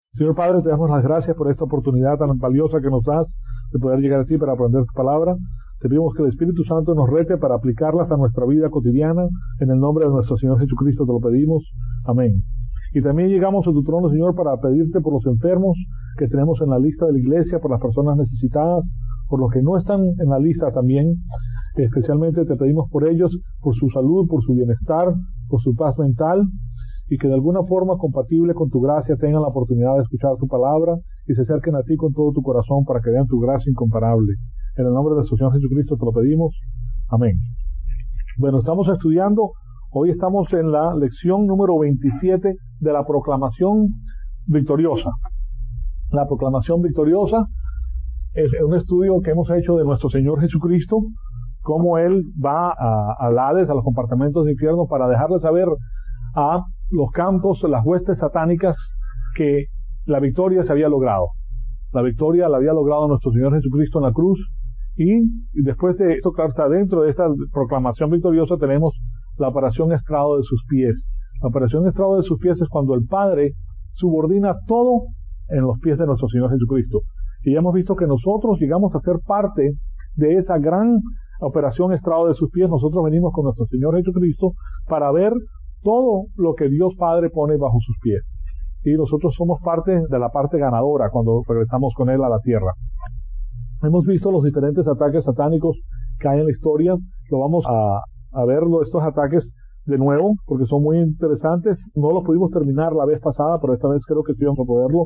Señor Padre, te damos las gracias por esta oportunidad tan valiosa que nos das de poder llegar a ti para aprender tu palabra. Te pedimos que el Espíritu Santo nos rete para aplicarlas a nuestra vida cotidiana. En el nombre de nuestro Señor Jesucristo te lo pedimos. Amén. Y también llegamos a tu trono, Señor, para pedirte por los enfermos que tenemos en la lista de la iglesia, por las personas necesitadas, por los que no están en la lista también. Especialmente te pedimos por ellos, por su salud, por su bienestar, por su paz mental, y que de alguna forma compatible con tu gracia tengan la oportunidad de escuchar tu palabra y se acerquen a ti con todo tu corazón para que vean tu gracia incomparable. En el nombre de nuestro Señor Jesucristo te lo pedimos. Amén. Bueno, estamos estudiando, hoy estamos en la lección número 27 de la proclamación victoriosa. La proclamación victoriosa es un estudio que hemos hecho de nuestro Señor Jesucristo, cómo Él va al Hades, a los compartimentos de infierno, para dejarle saber a los campos, las huestes satánicas, que la victoria se había logrado. La victoria la había logrado nuestro Señor Jesucristo en la cruz, y después de esto, claro está, dentro de esta proclamación victoriosa tenemos la operación estrado de sus pies. La operación estrado de sus pies es cuando el Padre subordina todo en los pies de nuestro Señor Jesucristo. Y ya hemos visto que nosotros llegamos a ser parte de esa gran operación estrado de sus pies. Nosotros venimos con nuestro Señor Jesucristo para ver todo lo que Dios Padre pone bajo sus pies. Y nosotros somos parte de la parte ganadora cuando regresamos con Él a la tierra. Hemos visto los diferentes ataques satánicos que hay en la historia. Lo vamos a ver estos ataques de nuevo, porque son muy interesantes. No los pudimos terminar la vez pasada, pero esta vez creo que sí vamos a poderlo.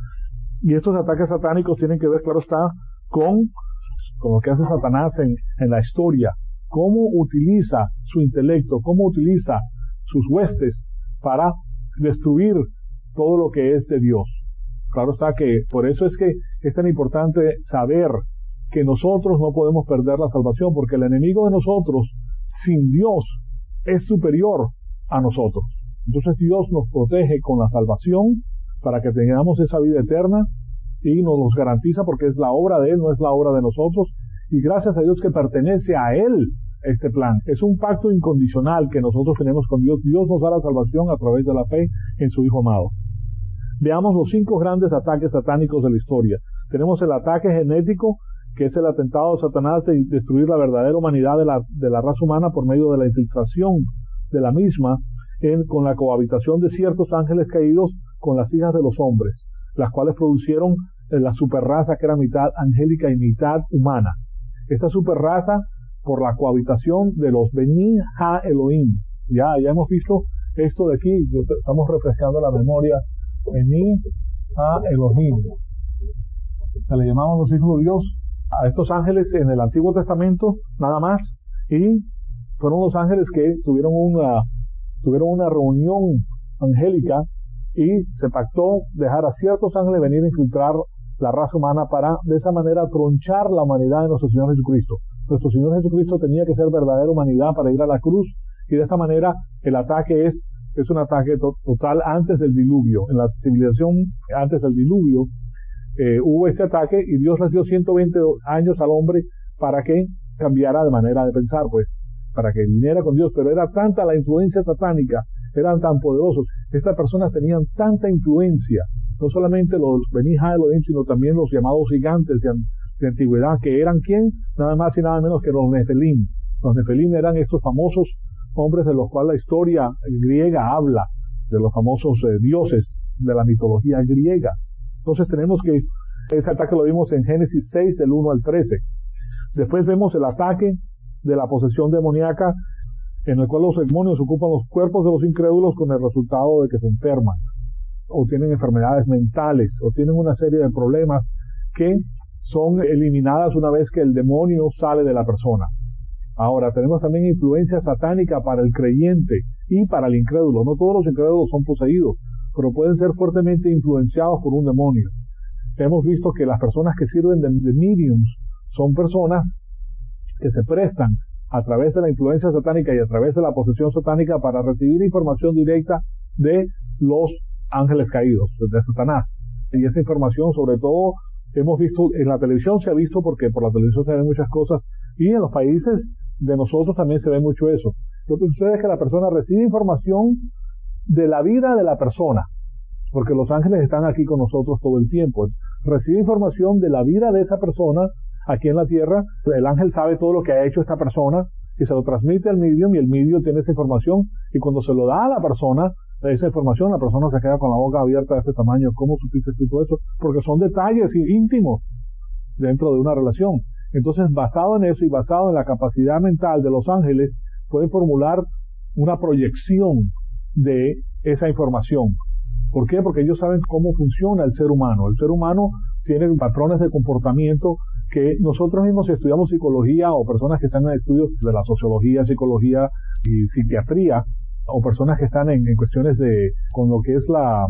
Y estos ataques satánicos tienen que ver, claro está, con lo que hace Satanás en la historia. Cómo utiliza su intelecto, cómo utiliza sus huestes para destruir todo lo que es de Dios. Claro está que por eso es que es tan importante saber que nosotros no podemos perder la salvación, porque el enemigo de nosotros, sin Dios, es superior a nosotros. Entonces Dios nos protege con la salvación para que tengamos esa vida eterna y nos los garantiza, porque es la obra de Él, no es la obra de nosotros, y gracias a Dios que pertenece a Él este plan. Es un pacto incondicional que nosotros tenemos con Dios. Dios nos da la salvación a través de la fe en su Hijo amado. Veamos los 5 grandes ataques satánicos de la historia. Tenemos el ataque genético, que es el atentado de Satanás de destruir la verdadera humanidad de la raza humana por medio de la infiltración de la misma con la cohabitación de ciertos ángeles caídos con las hijas de los hombres, las cuales producieron la superraza que era mitad angélica y mitad humana. Esta superraza, por la cohabitación de los Beni Ha Elohim. Ya hemos visto esto de aquí, estamos refrescando la memoria. Beni Ha Elohim. Se le llamamos los hijos de Dios a estos ángeles en el Antiguo Testamento, nada más, y fueron los ángeles que tuvieron una reunión angélica y se pactó dejar a ciertos ángeles venir a infiltrar la raza humana para de esa manera tronchar la humanidad de nuestro Señor Jesucristo. Nuestro Señor Jesucristo tenía que ser verdadera humanidad para ir a la cruz, y de esta manera el ataque es un ataque total antes del diluvio. En la civilización antes del diluvio hubo este ataque, y Dios les dio 120 años al hombre para que cambiara de manera de pensar, pues, para que viniera con Dios. Pero era tanta la influencia satánica, eran tan poderosos, estas personas tenían tanta influencia, no solamente los Beni Ha Elohim, sino también los llamados gigantes de antigüedad, que eran ¿quién? Nada más y nada menos que los Nefelim. Los Nefelim eran estos famosos hombres de los cuales la historia griega habla, de los famosos dioses de la mitología griega. Entonces tenemos que ese ataque lo vimos en Génesis 6, del 1 al 13. Después vemos el ataque de la posesión demoníaca, en el cual los demonios ocupan los cuerpos de los incrédulos con el resultado de que se enferman, o tienen enfermedades mentales, o tienen una serie de problemas que son eliminadas una vez que el demonio sale de la persona. Ahora, tenemos también influencia satánica para el creyente y para el incrédulo. No todos los incrédulos son poseídos, pero pueden ser fuertemente influenciados por un demonio. Hemos visto que las personas que sirven de mediums son personas que se prestan a través de la influencia satánica y a través de la posesión satánica para recibir información directa de los ángeles caídos, de Satanás. Y esa información, sobre todo, hemos visto en la televisión, se ha visto, porque por la televisión se ven muchas cosas, y en los países de nosotros también se ve mucho eso. Lo que sucede es que la persona recibe información de la vida de la persona, porque los ángeles están aquí con nosotros todo el tiempo. Recibe información de la vida de esa persona aquí en la tierra. El ángel sabe todo lo que ha hecho esta persona y se lo transmite al medium, y el medium tiene esa información, y cuando se lo da a la persona, esa información, la persona se queda con la boca abierta de este tamaño. ¿Cómo supiste tú todo eso? Porque son detalles íntimos dentro de una relación. Entonces, basado en eso y basado en la capacidad mental de los ángeles, pueden formular una proyección de esa información. ¿Por qué? Porque ellos saben cómo funciona el ser humano. El ser humano tiene patrones de comportamiento que nosotros mismos, si estudiamos psicología, o personas que están en estudios de la sociología, psicología y psiquiatría, o personas que están en cuestiones con lo que es la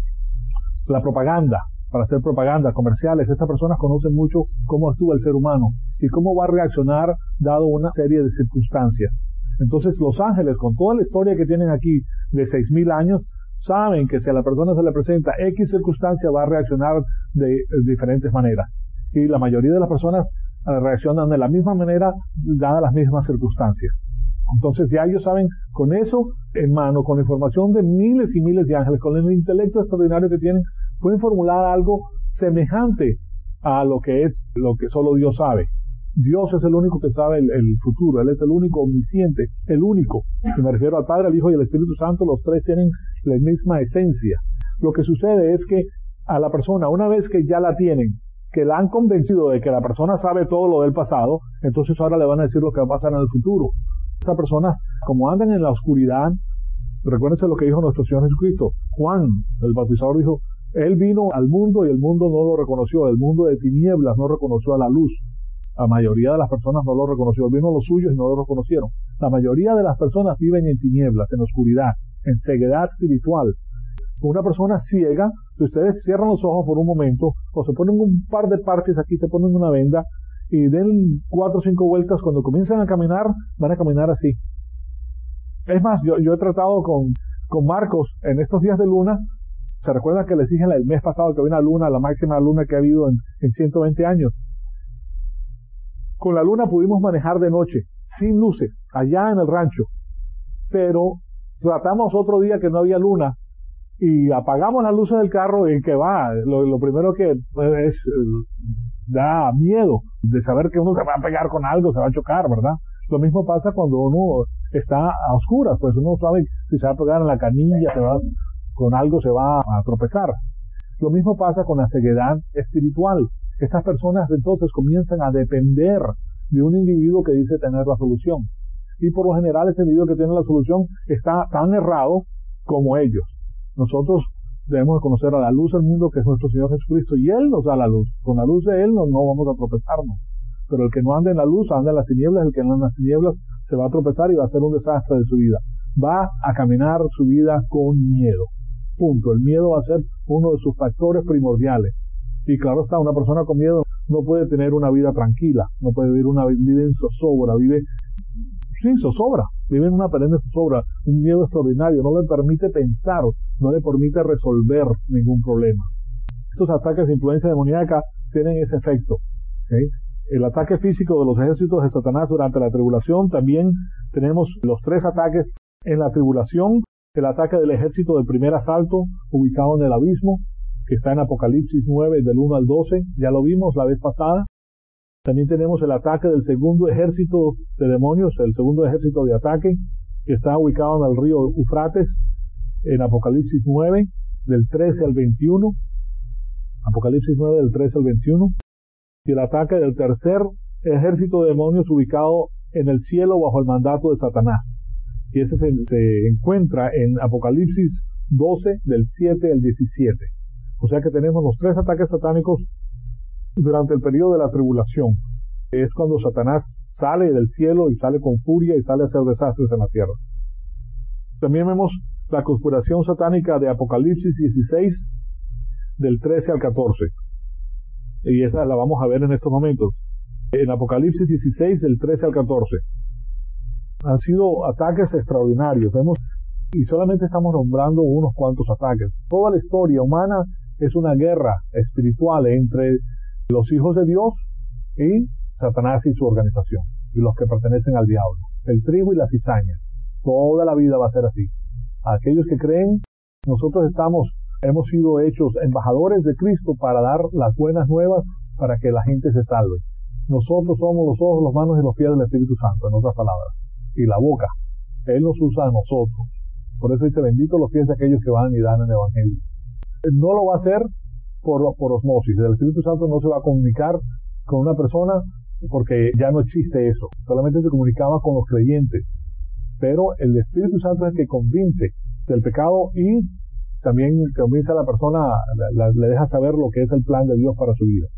propaganda, para hacer propaganda, comerciales, estas personas conocen mucho cómo actúa el ser humano y cómo va a reaccionar dado una serie de circunstancias. Entonces los ángeles, con toda la historia que tienen aquí de 6,000 años, saben que si a la persona se le presenta X circunstancia, va a reaccionar de diferentes maneras. Y la mayoría de las personas reaccionan de la misma manera, dadas las mismas circunstancias. Entonces ya ellos saben, con eso en mano, con la información de miles y miles de ángeles, con el intelecto extraordinario que tienen, pueden formular algo semejante a lo que solo Dios sabe. Dios es el único que sabe el futuro. Él es el único omnisciente, el único. Y me refiero al Padre, al Hijo y al Espíritu Santo. Los tres tienen la misma esencia. Lo que sucede es que a la persona, una vez que ya la tienen, que la han convencido de que la persona sabe todo lo del pasado, entonces ahora le van a decir lo que va a pasar en el futuro. Estas personas, como andan en la oscuridad, recuérdense lo que dijo nuestro Señor Jesucristo. Juan, el bautizador, dijo: Él vino al mundo y el mundo no lo reconoció. El mundo de tinieblas no reconoció a la luz. La mayoría de las personas no lo reconoció. Vino a los suyos y no lo reconocieron. La mayoría de las personas viven en tinieblas, en oscuridad, en ceguedad espiritual. Una persona ciega, si ustedes cierran los ojos por un momento, o se ponen un par de parches aquí, se ponen una venda, y den 4 o 5 vueltas, cuando comiencen a caminar, van a caminar así. Es más, yo he tratado con Marcos en estos días de luna. ¿Se recuerdan que les dije el mes pasado que había una luna, la máxima luna que ha habido en 120 años? Con la luna pudimos manejar de noche, sin luces, allá en el rancho. Pero tratamos otro día que no había luna, y apagamos las luces del carro, y que va, lo primero que da miedo de saber que uno se va a pegar con algo, se va a chocar, ¿verdad? Lo mismo pasa cuando uno está a oscuras, pues uno sabe si se va a pegar en la canilla, con algo se va a tropezar. Lo mismo pasa con la ceguedad espiritual. Estas personas entonces comienzan a depender de un individuo que dice tener la solución. Y por lo general ese individuo que tiene la solución está tan errado como ellos. Nosotros debemos conocer a la luz del mundo, que es nuestro Señor Jesucristo, y Él nos da la luz. Con la luz de Él no vamos a tropezarnos. Pero el que no anda en la luz, anda en las tinieblas. El que anda en las tinieblas se va a tropezar y va a ser un desastre de su vida. Va a caminar su vida con miedo. Punto. El miedo va a ser uno de sus factores primordiales. Y claro está, una persona con miedo no puede tener una vida tranquila, no puede vivir una vida en zozobra, vive en una perenne zozobra, un miedo extraordinario, no le permite pensar, no le permite resolver ningún problema. Estos ataques de influencia demoníaca tienen ese efecto, ¿okay? El ataque físico de los ejércitos de Satanás durante la tribulación. También tenemos los 3 ataques en la tribulación: el ataque del ejército del primer asalto, ubicado en el abismo, que está en Apocalipsis 9, del 1 al 12, ya lo vimos la vez pasada. También tenemos el ataque del segundo ejército de demonios, el segundo ejército de ataque, que está ubicado en el río Eufrates, en Apocalipsis 9, del 13 al 21. Apocalipsis 9, del 13 al 21. Y el ataque del tercer ejército de demonios, ubicado en el cielo bajo el mandato de Satanás. Y ese se encuentra en Apocalipsis 12, del 7 al 17. O sea que tenemos los 3 ataques satánicos durante el periodo de la tribulación. Es cuando Satanás sale del cielo y sale con furia y sale a hacer desastres en la tierra. También vemos la conspiración satánica de Apocalipsis 16, del 13 al 14. Y esa la vamos a ver en estos momentos. En Apocalipsis 16, del 13 al 14. Han sido ataques extraordinarios. Y solamente estamos nombrando unos cuantos ataques. Toda la historia humana es una guerra espiritual entre los hijos de Dios y Satanás y su organización, y los que pertenecen al diablo, el trigo y la cizaña. Toda la vida va a ser así. Aquellos que creen, nosotros estamos hemos sido hechos embajadores de Cristo para dar las buenas nuevas para que la gente se salve. Nosotros somos los ojos, las manos y los pies del Espíritu Santo, en otras palabras, y la boca. Él nos usa a nosotros. Por eso dice, bendito los pies de aquellos que van y dan el Evangelio. No lo va a hacer por osmosis. El Espíritu Santo no se va a comunicar con una persona porque ya no existe eso. Solamente se comunicaba con los creyentes. Pero el Espíritu Santo es el que convence del pecado y también convence a la persona, le deja saber lo que es el plan de Dios para su vida.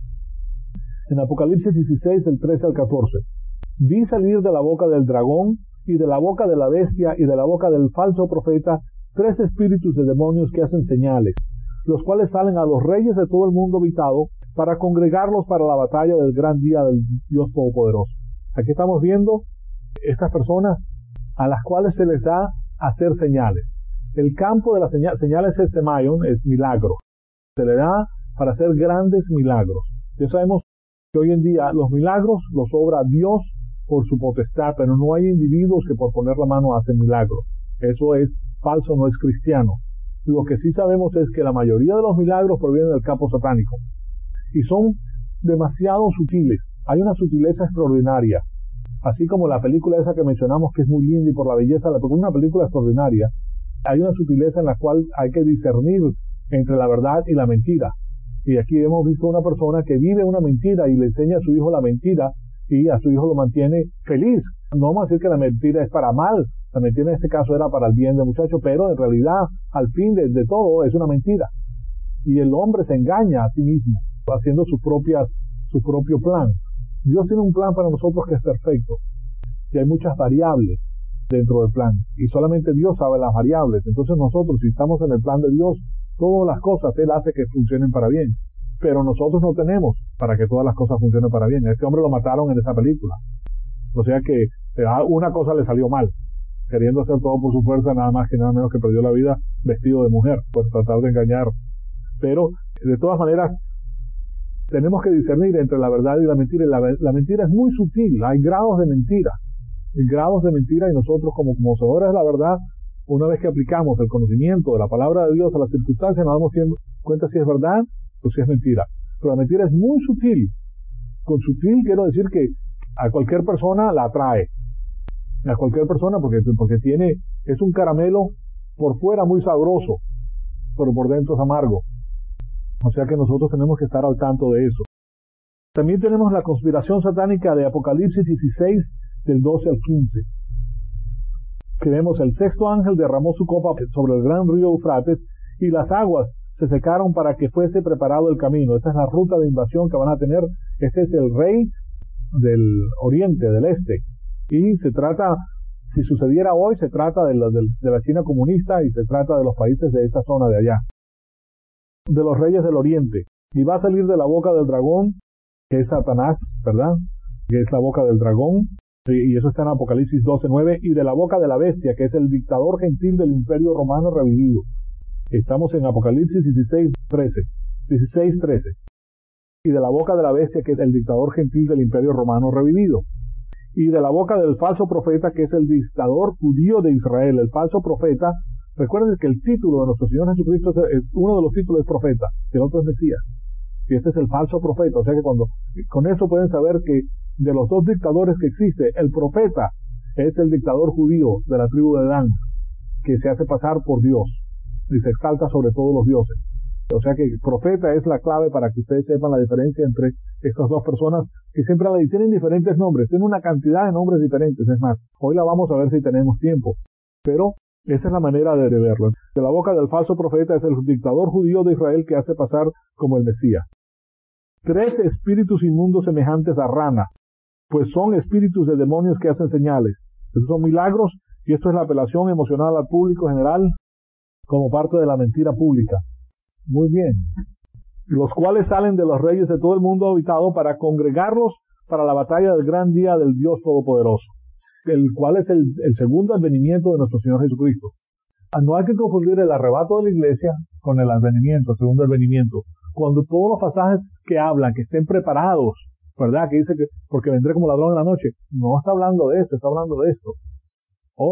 En Apocalipsis 16, del 13 al 14, vi salir de la boca del dragón y de la boca de la bestia y de la boca del falso profeta 3 espíritus de demonios que hacen señales, los cuales salen a los reyes de todo el mundo habitado para congregarlos para la batalla del gran día del Dios Todopoderoso. Aquí estamos viendo estas personas a las cuales se les da hacer señales. El campo de las señales es semaion, es milagro. Se le da para hacer grandes milagros. Ya sabemos que hoy en día los milagros los obra Dios por su potestad, pero no hay individuos que por poner la mano hacen milagros. Eso es falso, no es cristiano. Lo que sí sabemos es que la mayoría de los milagros provienen del campo satánico y son demasiado sutiles. Hay una sutileza extraordinaria. Así como la película esa que mencionamos, que es muy linda y por la belleza, porque es una película extraordinaria, hay una sutileza en la cual hay que discernir entre la verdad y la mentira. Y aquí hemos visto una persona que vive una mentira y le enseña a su hijo la mentira y a su hijo lo mantiene feliz. No vamos a decir que la mentira es para mal, la mentira en este caso era para el bien del muchacho, pero en realidad al fin de todo es una mentira. Y el hombre se engaña a sí mismo, haciendo su propio plan. Dios tiene un plan para nosotros que es perfecto, y hay muchas variables dentro del plan, y solamente Dios sabe las variables. Entonces nosotros, si estamos en el plan de Dios, todas las cosas Él hace que funcionen para bien, pero nosotros no tenemos para que todas las cosas funcionen para bien. A este hombre lo mataron en esa película, o sea que una cosa le salió mal, queriendo hacer todo por su fuerza, nada más que nada menos que perdió la vida vestido de mujer, por tratar de engañar. Pero de todas maneras tenemos que discernir entre la verdad y la mentira, y la mentira es muy sutil, hay grados de mentira, y nosotros como conocedores de la verdad, una vez que aplicamos el conocimiento de la palabra de Dios a las circunstancias, nos damos cuenta si es verdad o si es mentira. Pero la mentira es muy sutil. Con sutil quiero decir que a cualquier persona la atrae, a cualquier persona porque es un caramelo por fuera muy sabroso, pero por dentro es amargo. O sea que nosotros tenemos que estar al tanto de eso. También tenemos la conspiración satánica de Apocalipsis 16, del 12 al 15. Que vemos, el sexto ángel derramó su copa sobre el gran río Eufrates y las aguas se secaron para que fuese preparado el camino. Esa es la ruta de invasión que van a tener. Este es el rey del oriente, del este. Y se trata, si sucediera hoy, se trata de la China comunista y se trata de los países de esa zona de allá, de los reyes del oriente. Y va a salir de la boca del dragón, que es Satanás, ¿verdad? Que es la boca del dragón, y eso está en Apocalipsis 12:9, y de la boca de la bestia, que es el dictador gentil del imperio romano revivido. Estamos en Apocalipsis 16:13. Y de la boca de la bestia, que es el dictador gentil del imperio romano revivido. Y de la boca del falso profeta, que es el dictador judío de Israel. El falso profeta, recuerden que el título de nuestro Señor Jesucristo, uno de los títulos es profeta, el otro es Mesías. Y este es el falso profeta. O sea que con eso pueden saber que de los dos dictadores que existe, el profeta es el dictador judío de la tribu de Dan, que se hace pasar por Dios y se exalta sobre todos los dioses. O sea que profeta es la clave para que ustedes sepan la diferencia entre estas dos personas, que siempre tienen diferentes nombres, tienen una cantidad de nombres diferentes. Es más, hoy la vamos a ver si tenemos tiempo, pero esa es la manera de verlo. De la boca del falso profeta es el dictador judío de Israel que hace pasar como el Mesías. 3 espíritus inmundos semejantes a ranas, pues son espíritus de demonios que hacen señales. Estos son milagros, y esto es la apelación emocional al público general como parte de la mentira pública. Muy bien. Los cuales salen de los reyes de todo el mundo habitado para congregarlos para la batalla del gran día del Dios Todopoderoso, el cual es el segundo advenimiento de nuestro Señor Jesucristo. No hay que confundir el arrebato de la iglesia con el advenimiento, el segundo advenimiento. Cuando todos los pasajes que hablan, que estén preparados, ¿verdad? Que dice que porque vendré como ladrón en la noche, no está hablando de esto, está hablando de esto. Ojo,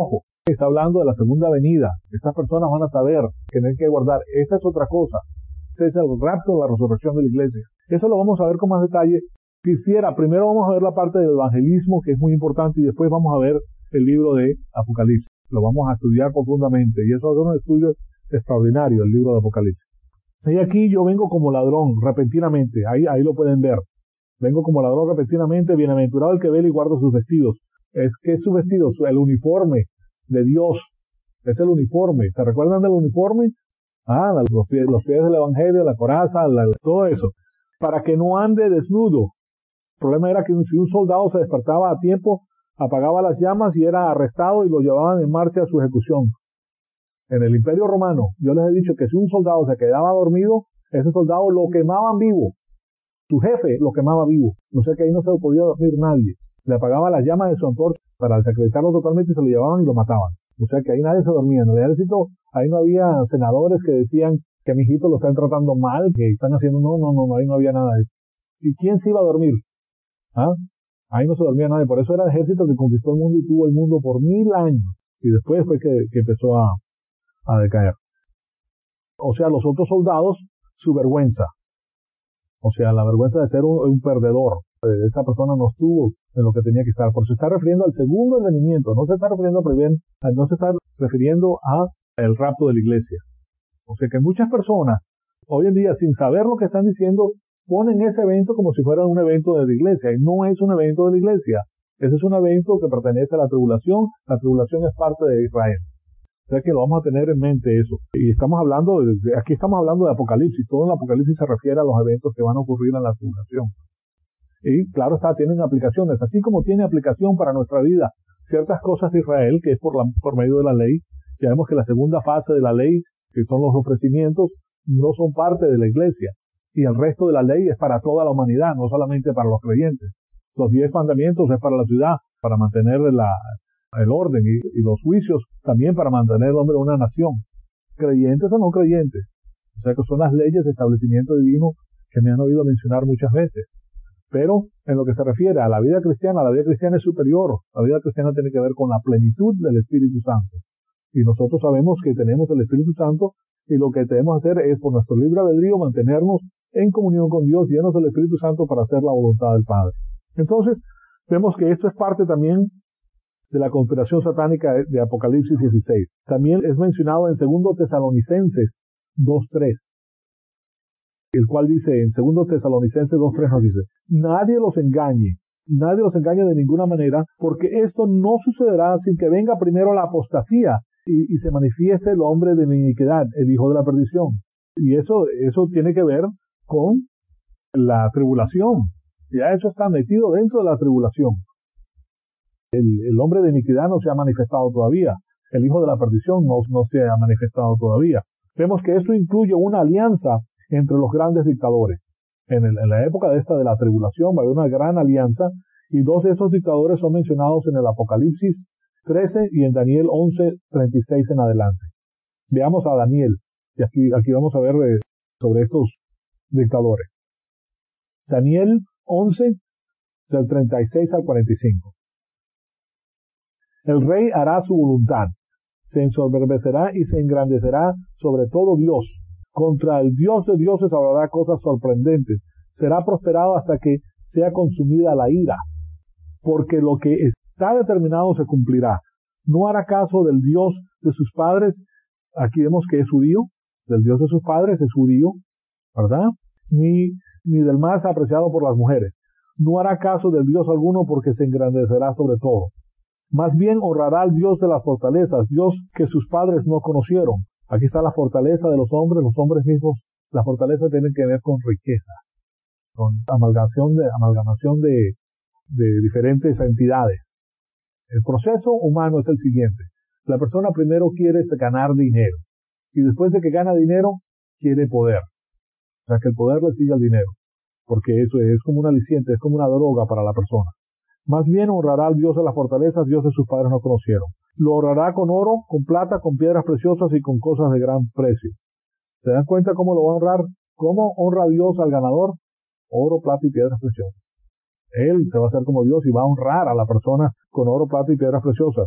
está hablando de la segunda venida. Estas personas van a saber que tienen que guardar. Esta es otra cosa. Este es el rapto de la resurrección de la iglesia. Eso lo vamos a ver con más detalle. Primero vamos a ver la parte del evangelismo, que es muy importante, y después vamos a ver el libro de Apocalipsis. Lo vamos a estudiar profundamente, y eso es un estudio extraordinario, el libro de Apocalipsis. Y aquí yo vengo como ladrón, repentinamente. Ahí lo pueden ver. Vengo como ladrón repentinamente, bienaventurado el que vela y guarda sus vestidos. ¿Qué es su vestido? El uniforme de Dios. Es el uniforme. ¿Se recuerdan del uniforme? Los pies del evangelio, la coraza, todo eso. Para que no ande desnudo. El problema era que si un soldado se despertaba a tiempo, apagaba las llamas y era arrestado y lo llevaban en marcha a su ejecución. En el Imperio Romano, yo les he dicho que si un soldado se quedaba dormido, ese soldado lo quemaban vivo. Su jefe lo quemaba vivo. O sea que ahí no se podía dormir nadie. Le apagaba las llamas de su antorcha para desacreditarlo totalmente y se lo llevaban y lo mataban. O sea que ahí nadie se dormía. En el ejército, ahí no había senadores que decían que mi hijito lo están tratando mal, que están haciendo... No, ahí no había nada de eso. ¿Y quién se iba a dormir? Ahí no se dormía nadie. Por eso era el ejército que conquistó el mundo y tuvo el mundo por 1000 años. Y después fue que empezó a decaer. O sea, los otros soldados, su vergüenza. O sea, la vergüenza de ser un perdedor. Esa persona no estuvo en lo que tenía que estar. Porque se está refiriendo al segundo venimiento. No se está refiriendo a el rapto de la iglesia. O sea que muchas personas, hoy en día, sin saber lo que están diciendo, ponen ese evento como si fuera un evento de la iglesia. Y no es un evento de la iglesia. Ese es un evento que pertenece a la tribulación. La tribulación es parte de Israel. O sea que lo vamos a tener en mente eso. Y aquí estamos hablando de Apocalipsis. Todo el Apocalipsis se refiere a los eventos que van a ocurrir en la tribulación. Y claro tienen aplicaciones. Así como tiene aplicación para nuestra vida ciertas cosas de Israel, que es por medio de la ley. Ya vemos que la segunda fase de la ley, que son los ofrecimientos, no son parte de la iglesia. Y el resto de la ley es para toda la humanidad, no solamente para los creyentes. Los 10 mandamientos es para la ciudad, para mantener el orden, y los juicios también para mantener el hombre en una nación, creyentes o no creyentes. O sea que son las leyes de establecimiento divino que me han oído mencionar muchas veces. Pero en lo que se refiere a la vida cristiana es superior. La vida cristiana tiene que ver con la plenitud del Espíritu Santo. Y nosotros sabemos que tenemos el Espíritu Santo, y lo que debemos hacer es, por nuestro libre albedrío, mantenernos en comunión con Dios, llenos del Espíritu Santo para hacer la voluntad del Padre. Entonces, vemos que esto es parte también de la conspiración satánica de Apocalipsis 16. También es mencionado en 2 Tesalonicenses 2:3, el cual dice, en 2 Tesalonicenses 2:3 nos dice, nadie los engañe de ninguna manera, porque esto no sucederá sin que venga primero la apostasía y se manifieste el hombre de la iniquidad, el hijo de la perdición. Y eso tiene que ver con la tribulación. Ya eso está metido dentro de la tribulación. El hombre de iniquidad no se ha manifestado todavía. El hijo de la perdición no se ha manifestado todavía. Vemos que esto incluye una alianza entre los grandes dictadores. En la época de la tribulación va a haber una gran alianza, y 2 de esos dictadores son mencionados en el Apocalipsis 13 y en Daniel 11:36 en adelante. Veamos a Daniel, y aquí vamos a ver sobre estos dictadores. Daniel 11, del 36 al 45. El rey hará su voluntad, se ensoberbecerá y se engrandecerá sobre todo Dios. Contra el Dios de dioses hablará cosas sorprendentes. Será prosperado hasta que sea consumida la ira, porque lo que está determinado se cumplirá. No hará caso del Dios de sus padres. Aquí vemos que es judío. Del Dios de sus padres es judío, ¿verdad? Ni del más apreciado por las mujeres. No hará caso del Dios alguno, porque se engrandecerá sobre todo. Más bien honrará al Dios de las fortalezas, Dios que sus padres no conocieron. Aquí está la fortaleza de los hombres mismos. La fortaleza tiene que ver con riquezas, con amalgamación de diferentes entidades. El proceso humano es el siguiente. La persona primero quiere ganar dinero, y después de que gana dinero, quiere poder. O sea que el poder le sigue al dinero, porque eso es como un aliciente, es como una droga para la persona. Más bien honrará al Dios de las fortalezas, Dios de sus padres no conocieron. Lo honrará con oro, con plata, con piedras preciosas y con cosas de gran precio. ¿Se dan cuenta cómo lo va a honrar? ¿Cómo honra Dios al ganador? Oro, plata y piedras preciosas. Él se va a hacer como Dios y va a honrar a la persona con oro, plata y piedras preciosas.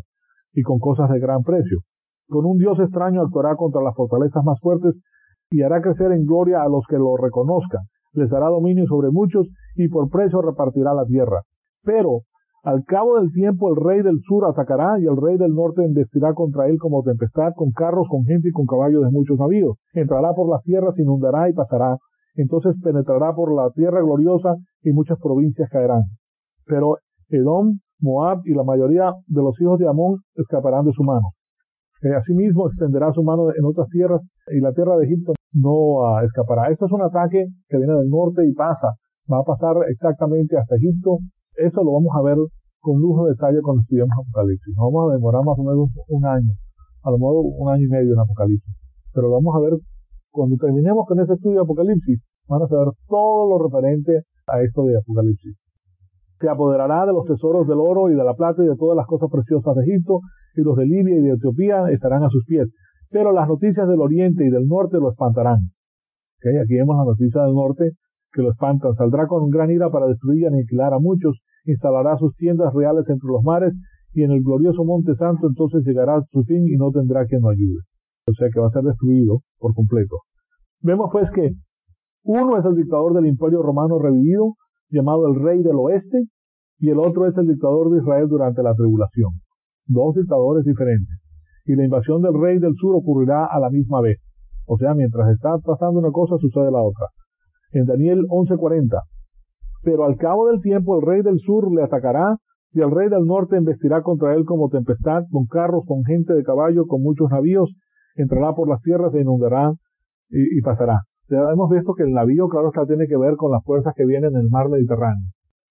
y con cosas de gran precio. Con un Dios extraño actuará contra las fortalezas más fuertes y hará crecer en gloria a los que lo reconozcan. Les dará dominio sobre muchos y por precio repartirá la tierra. Pero al cabo del tiempo el rey del sur atacará y el rey del norte embestirá contra él como tempestad, con carros, con gente y con caballos de muchos navíos. Entrará por las tierras, inundará y pasará. Entonces penetrará por la tierra gloriosa y muchas provincias caerán. Pero Edom, Moab y la mayoría de los hijos de Amón escaparán de su mano. Asimismo extenderá su mano en otras tierras y la tierra de Egipto no escapará. Esto es un ataque que viene del norte y va a pasar exactamente hasta Egipto. Eso lo vamos a ver con lujo de detalle cuando estudiemos Apocalipsis. Nos vamos a demorar más o menos un año, a lo mejor un año y medio en Apocalipsis. Pero lo vamos a ver cuando terminemos con ese estudio de Apocalipsis. Van a saber todo lo referente a esto de Apocalipsis. Se apoderará de los tesoros del oro y de la plata y de todas las cosas preciosas de Egipto, y los de Libia y de Etiopía estarán a sus pies. Pero las noticias del oriente y del norte lo espantarán. Aquí vemos las noticias del norte que lo espantan. Saldrá con gran ira para destruir y aniquilar a muchos, instalará sus tiendas reales entre los mares, y en el glorioso monte santo entonces llegará a su fin y no tendrá quien lo ayude. O sea que va a ser destruido por completo. Vemos pues que uno es el dictador del Imperio Romano revivido, llamado el Rey del Oeste, y el otro es el dictador de Israel durante la tribulación. Dos dictadores diferentes. Y la invasión del Rey del Sur ocurrirá a la misma vez. O sea, mientras está pasando una cosa, sucede la otra. En Daniel 11:40. Pero al cabo del tiempo el Rey del Sur le atacará, y el Rey del Norte embestirá contra él como tempestad, con carros, con gente de caballo, con muchos navíos, entrará por las tierras, se inundará y pasará. Ya hemos visto que el navío, claro está, tiene que ver con las fuerzas que vienen en el mar Mediterráneo.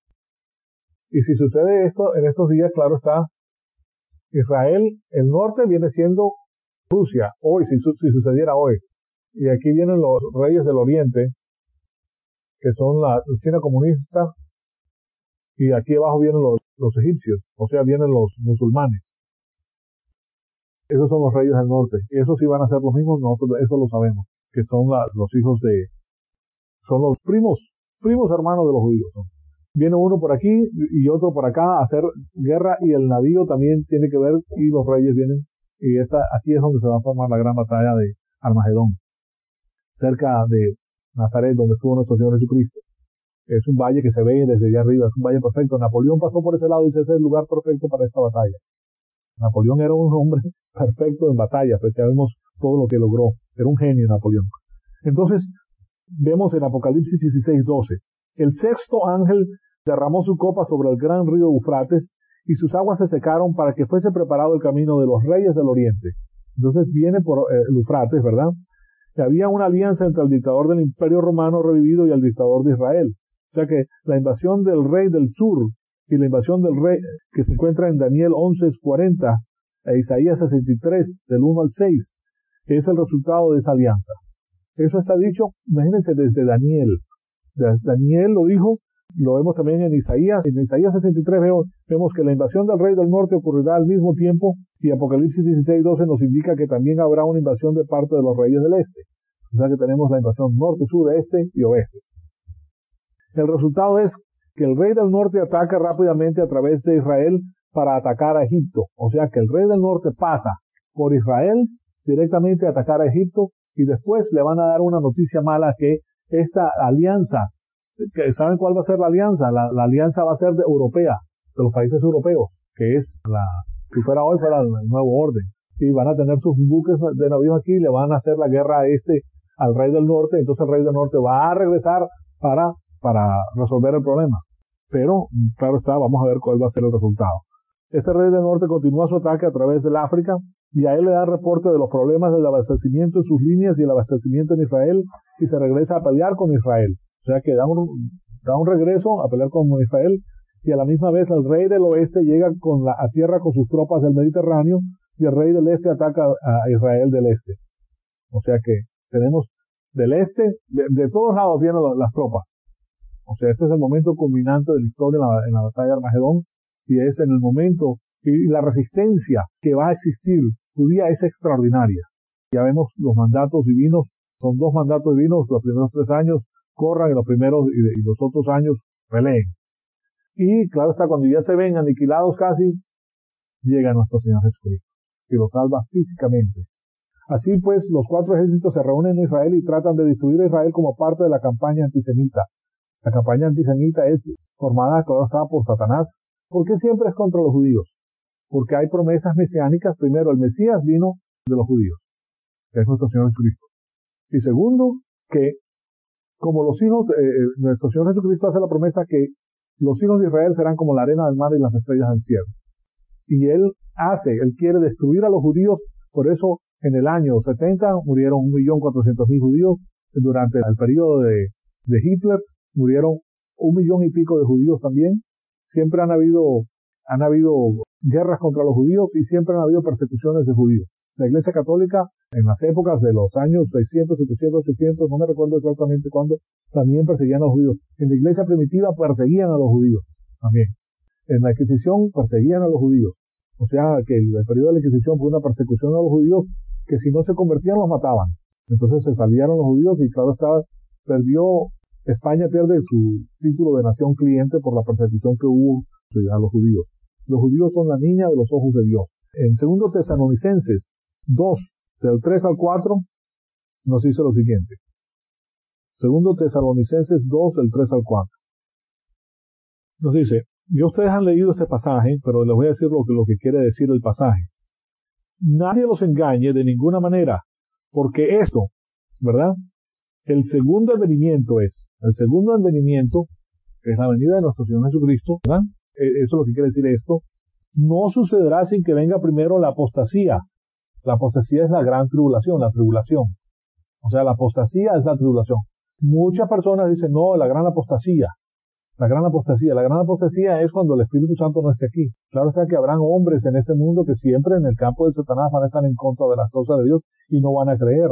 Y si sucede esto en estos días, claro está, Israel, el norte viene siendo Rusia, hoy, si sucediera hoy. Y aquí vienen los reyes del oriente, que son la China comunista, y aquí abajo vienen los egipcios, o sea, vienen los musulmanes. Esos son los reyes del norte, y esos sí van a ser los mismos, nosotros eso lo sabemos, que son los hijos son los primos hermanos de los judíos. ¿No? Viene uno por aquí y otro por acá a hacer guerra, y el navío también tiene que ver, y los reyes vienen, y aquí es donde se va a formar la gran batalla de Armagedón, cerca de Nazaret, donde estuvo nuestro Señor Jesucristo. Es un valle que se ve desde allá arriba, es un valle perfecto. Napoleón pasó por ese lado y dice, ese es el lugar perfecto para esta batalla. Napoleón era un hombre perfecto en batalla, pues ya vemos todo lo que logró. Era un genio Napoleón. Entonces, vemos en Apocalipsis 16:12, el sexto ángel derramó su copa sobre el gran río Eufrates, y sus aguas se secaron para que fuese preparado el camino de los reyes del oriente. Entonces viene por el Eufrates, ¿verdad? Que había una alianza entre el dictador del Imperio Romano revivido y el dictador de Israel. O sea que la invasión del rey del sur y la invasión del rey que se encuentra en Daniel 11:40 e Isaías 63, del 1 al 6, es el resultado de esa alianza. Eso está dicho, imagínense, desde Daniel. Daniel lo dijo, lo vemos también en Isaías. En Isaías 63 vemos que la invasión del rey del norte ocurrirá al mismo tiempo, y Apocalipsis 16:12 nos indica que también habrá una invasión de parte de los reyes del este. O sea que tenemos la invasión norte, sur, este y oeste. El resultado es que el rey del norte ataca rápidamente a través de Israel para atacar a Egipto. O sea que el rey del norte pasa por Israel directamente a atacar a Egipto, y después le van a dar una noticia mala, que esta alianza, ¿saben cuál va a ser la alianza? La alianza va a ser europea, de los países europeos, que es si fuera hoy, fuera el nuevo orden. Y van a tener sus buques de navíos aquí y le van a hacer la guerra al rey del norte. Entonces el rey del norte va a regresar para resolver el problema. Pero, claro está, vamos a ver cuál va a ser el resultado. Este rey del norte continúa su ataque a través del África, y a él le da reporte de los problemas del abastecimiento en sus líneas y el abastecimiento en Israel, y se regresa a pelear con Israel. O sea que da un regreso a pelear con Israel, y a la misma vez el rey del oeste llega a tierra con sus tropas del Mediterráneo, y el rey del este ataca a Israel del este. O sea que tenemos del este, de todos lados vienen las tropas. O sea, este es el momento culminante de la historia en la batalla de Armagedón, y es en el momento, y la resistencia que va a existir judía es extraordinaria. Ya vemos los mandatos divinos, son 2 mandatos divinos, los primeros 3 años corran, y los primeros y los otros años peleen. Y claro está, cuando ya se ven aniquilados casi, llega nuestro Señor Jesucristo y lo salva físicamente. Así pues, los 4 ejércitos se reúnen en Israel y tratan de destruir a Israel como parte de la campaña antisemita. La campaña antisemita es formada, claro está, por Satanás. ¿Por qué siempre es contra los judíos? Porque hay promesas mesiánicas. Primero, el Mesías vino de los judíos, que es nuestro Señor Jesucristo. Y segundo, que como los hijos, nuestro Señor Jesucristo hace la promesa que los hijos de Israel serán como la arena del mar y las estrellas del cielo. Y Él quiere destruir a los judíos. Por eso, en el año 70 murieron 1.400.000 judíos. Durante el periodo de Hitler murieron 1 millón y pico de judíos también. Siempre han habido guerras contra los judíos y siempre han habido persecuciones de judíos. La Iglesia Católica, en las épocas de los años 600, 700, 800, no me recuerdo exactamente cuándo, también perseguían a los judíos. En la Iglesia primitiva perseguían a los judíos también. En la Inquisición perseguían a los judíos. O sea, que el periodo de la Inquisición fue una persecución a los judíos que si no se convertían los mataban. Entonces se salieron los judíos y claro está, España pierde su título de nación cliente por la persecución que hubo a los judíos. Los judíos son la niña de los ojos de Dios. En 2 Tesalonicenses 2, del 3 al 4, nos dice lo siguiente. 2 Tesalonicenses 2, del 3 al 4. Nos dice, y ustedes han leído este pasaje, pero les voy a decir lo que quiere decir el pasaje. Nadie los engañe de ninguna manera, porque esto, ¿verdad? El segundo advenimiento, que es la venida de nuestro Señor Jesucristo, ¿verdad? Eso es lo que quiere decir esto. No sucederá sin que venga primero la apostasía. La apostasía es la gran tribulación, la tribulación. O sea, la apostasía es la tribulación. Muchas personas dicen, no, la gran apostasía es cuando el Espíritu Santo no esté aquí. Claro está que habrán hombres en este mundo que siempre en el campo de Satanás van a estar en contra de las cosas de Dios y no van a creer.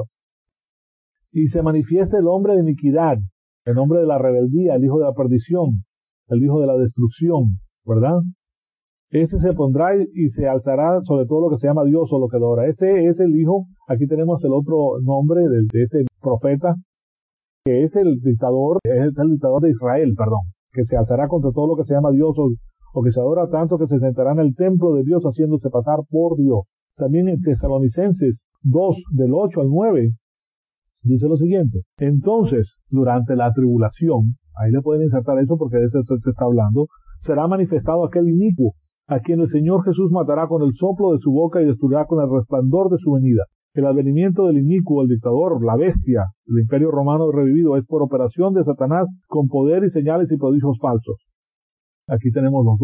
Y se manifiesta el hombre de iniquidad, el hombre de la rebeldía, el hijo de la perdición, el hijo de la destrucción, ¿verdad? Ese se pondrá y se alzará sobre todo lo que se llama Dios o lo que adora. Este es el hijo, aquí tenemos el otro nombre de este profeta, que es el dictador de Israel, que se alzará contra todo lo que se llama Dios o que se adora tanto que se sentará en el templo de Dios haciéndose pasar por Dios. También en Tesalonicenses 2, del 8 al 9, dice lo siguiente. Entonces, durante la tribulación, ahí le pueden insertar eso porque de eso se está hablando, será manifestado aquel inicuo, a quien el Señor Jesús matará con el soplo de su boca y destruirá con el resplandor de su venida. El advenimiento del inicuo, el dictador, la bestia, el imperio romano revivido, es por operación de Satanás con poder y señales y prodigios falsos. Aquí tenemos los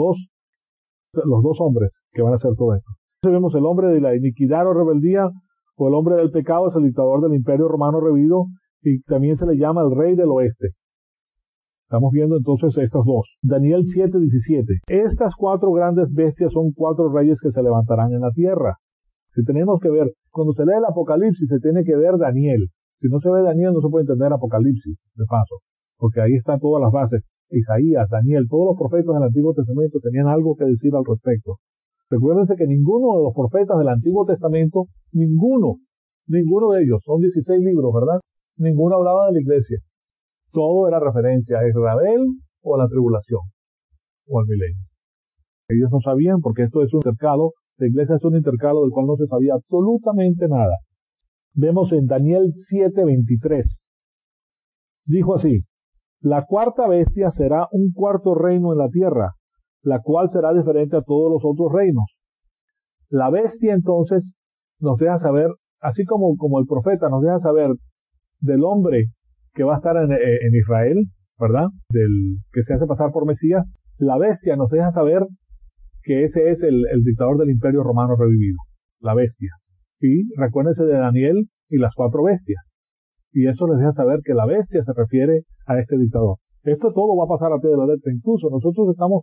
dos hombres que van a hacer todo esto. Entonces vemos el hombre de la iniquidad o rebeldía, o el hombre del pecado es el dictador del imperio romano revivido, y también se le llama el rey del oeste. Estamos viendo entonces estos dos. Daniel 7:17. Estas 4 grandes bestias son 4 reyes que se levantarán en la tierra. Si tenemos que ver, cuando se lee el Apocalipsis se tiene que ver Daniel. Si no se ve Daniel no se puede entender Apocalipsis, de paso, porque ahí están todas las bases. Isaías, Daniel, todos los profetas del Antiguo Testamento tenían algo que decir al respecto. Recuérdense que ninguno de los profetas del Antiguo Testamento, ninguno de ellos, son 16 libros, ¿verdad? Ninguno hablaba de la iglesia. Todo era referencia a Israel o a la tribulación, o al milenio. Ellos no sabían porque esto es un intercalo, la iglesia es un intercalo del cual no se sabía absolutamente nada. Vemos en Daniel 7:23. Dijo así, la 4ª bestia será un 4º reino en la tierra, la cual será diferente a todos los otros reinos. La bestia entonces nos deja saber, así como el profeta nos deja saber del hombre que va a estar en Israel, ¿verdad? Del que se hace pasar por Mesías, la bestia nos deja saber que ese es el dictador del imperio romano revivido, la bestia. Y recuérdense de Daniel y las 4 bestias. Y eso les deja saber que la bestia se refiere a este dictador. Esto todo va a pasar a pie de la letra. Incluso nosotros estamos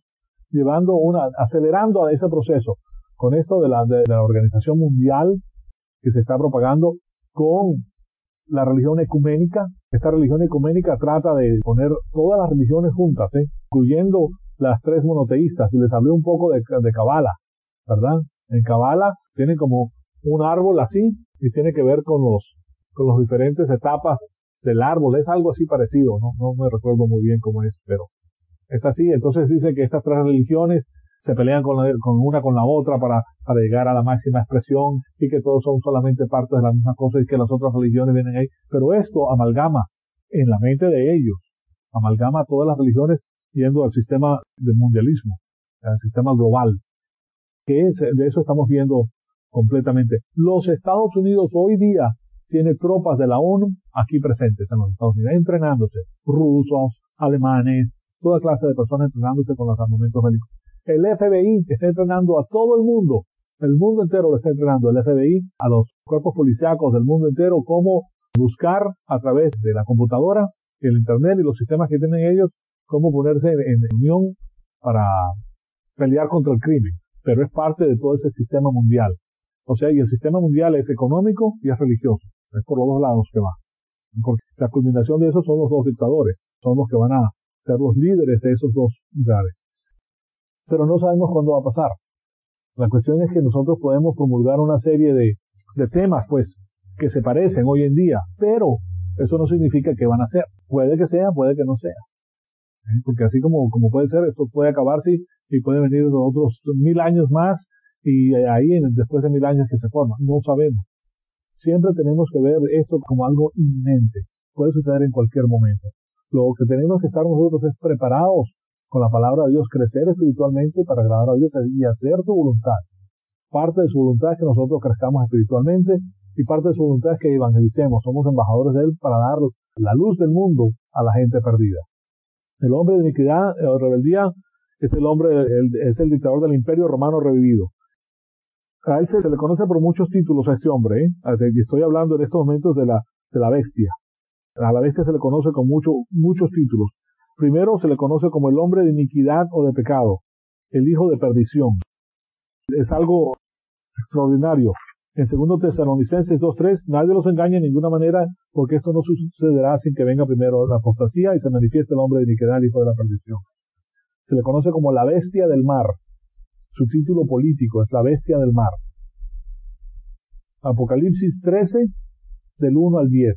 acelerando a ese proceso con esto de la organización mundial que se está propagando con la religión ecuménica. Esta religión ecuménica trata de poner todas las religiones juntas, incluyendo las 3 monoteístas, y les hablé un poco de Kabbalah, ¿verdad? En Kabbalah tienen como un árbol así, y tiene que ver con las diferentes etapas del árbol, es algo así parecido, no me recuerdo muy bien cómo es, pero es así. Entonces dice que estas 3 religiones se pelean con una con la otra para llegar a la máxima expresión y que todos son solamente parte de la misma cosa y que las otras religiones vienen ahí. Pero esto amalgama en la mente de ellos, amalgama todas las religiones yendo al sistema del mundialismo, al sistema global, de eso estamos viendo completamente. Los Estados Unidos hoy día tiene tropas de la ONU aquí presentes en los Estados Unidos, entrenándose, rusos, alemanes, toda clase de personas entrenándose con los armamentos bélicos. El FBI está entrenando a todo el mundo entero lo está entrenando, el FBI, a los cuerpos policíacos del mundo entero, cómo buscar a través de la computadora, el internet y los sistemas que tienen ellos, cómo ponerse en unión para pelear contra el crimen. Pero es parte de todo ese sistema mundial. O sea, y el sistema mundial es económico y es religioso. Es por los dos lados que va. Porque la culminación de eso son los dos dictadores. Son los que van a ser los líderes de esos dos lugares. Pero no sabemos cuándo va a pasar. La cuestión es que nosotros podemos promulgar una serie de temas, pues, que se parecen hoy en día. Pero eso no significa que van a ser. Puede que sea, puede que no sea. Porque así como puede ser, esto puede acabarse y puede venir de otros 1000 años más y ahí después de 1000 años que se forma. No sabemos. Siempre tenemos que ver esto como algo inminente. Puede suceder en cualquier momento. Lo que tenemos que estar nosotros es preparados con la palabra de Dios, crecer espiritualmente para agradar a Dios y hacer su voluntad. Parte de su voluntad es que nosotros crezcamos espiritualmente y parte de su voluntad es que evangelicemos. Somos embajadores de Él para dar la luz del mundo a la gente perdida. El hombre de iniquidad o rebeldía es es el dictador del imperio romano revivido. A él se le conoce por muchos títulos a este hombre, Estoy hablando en estos momentos de la bestia. A la bestia se le conoce con muchos títulos. Primero se le conoce como el hombre de iniquidad o de pecado, el hijo de perdición. Es algo extraordinario. En 2 Tesalonicenses 2:3, nadie los engaña en ninguna manera, porque esto no sucederá sin que venga primero la apostasía y se manifieste el hombre de iniquidad, el hijo de la perdición. Se le conoce como la bestia del mar. Su título político es la bestia del mar. Apocalipsis 13, del 1 al 10.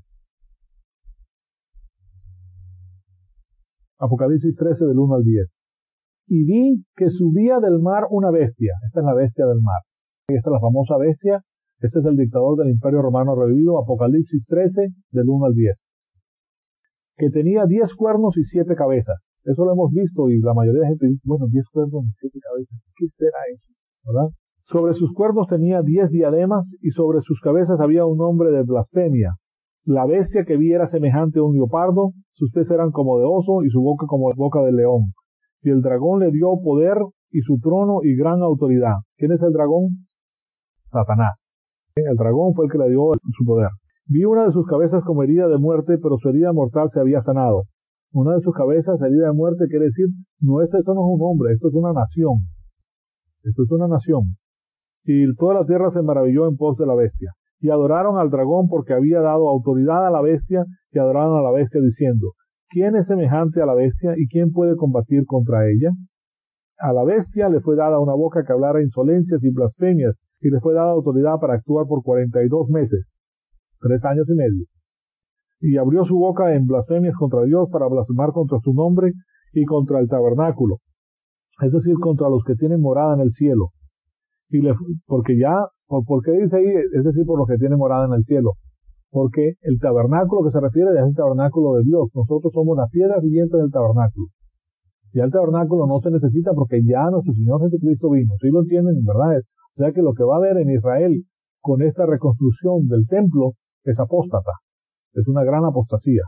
Apocalipsis 13, del 1 al 10. Y vi que subía del mar una bestia. Esta es la bestia del mar. Esta es la famosa bestia. Este es el dictador del imperio romano revivido. Apocalipsis 13, del 1 al 10. Que tenía 10 cuernos y 7 cabezas. Eso lo hemos visto y la mayoría de la gente dice, bueno, 10 cuernos y 7 cabezas. ¿Qué será eso? ¿Verdad? Sobre sus cuernos tenía 10 diademas y sobre sus cabezas había un nombre de blasfemia. La bestia que vi era semejante a un leopardo, sus pies eran como de oso y su boca como la boca de león. Y el dragón le dio poder y su trono y gran autoridad. ¿Quién es el dragón? Satanás. El dragón fue el que le dio su poder. Vi una de sus cabezas como herida de muerte, pero su herida mortal se había sanado. Una de sus cabezas herida de muerte quiere decir, esto no es un hombre, esto es una nación. Esto es una nación. Y toda la tierra se maravilló en pos de la bestia. Y adoraron al dragón porque había dado autoridad a la bestia y adoraron a la bestia diciendo, ¿quién es semejante a la bestia y quién puede combatir contra ella? A la bestia le fue dada una boca que hablara insolencias y blasfemias y le fue dada autoridad para actuar por 42 meses, 3 años y medio. Y abrió su boca en blasfemias contra Dios para blasfemar contra su nombre y contra el tabernáculo, es decir, contra los que tienen morada en el cielo. Porque ¿por qué dice ahí? Es decir, por los que tienen morada en el cielo. Porque el tabernáculo que se refiere es el tabernáculo de Dios. Nosotros somos las piedras vivientes del tabernáculo. Ya el tabernáculo no se necesita porque ya nuestro Señor Jesucristo vino. ¿Sí lo entienden? ¿Verdad? O sea que lo que va a haber en Israel con esta reconstrucción del templo es apóstata. Es una gran apostasía.